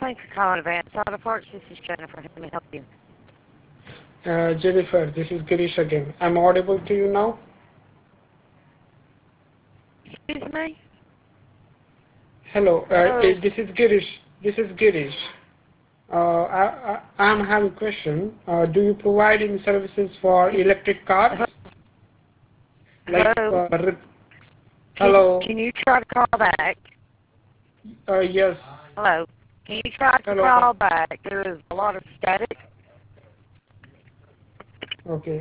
Thanks for calling Advanced Auto Parts. This is Jennifer. Let me help you. Jennifer, this is Girish again. I'm audible to you now? Excuse me? Hello, Hello? this is Girish. This is Girish. I'm having a question. Do you provide any services for electric cars? Like, Hello? hello? Can you try to call back? Yes. Hello? Can you try to Hello. call back? There is a lot of static. Okay.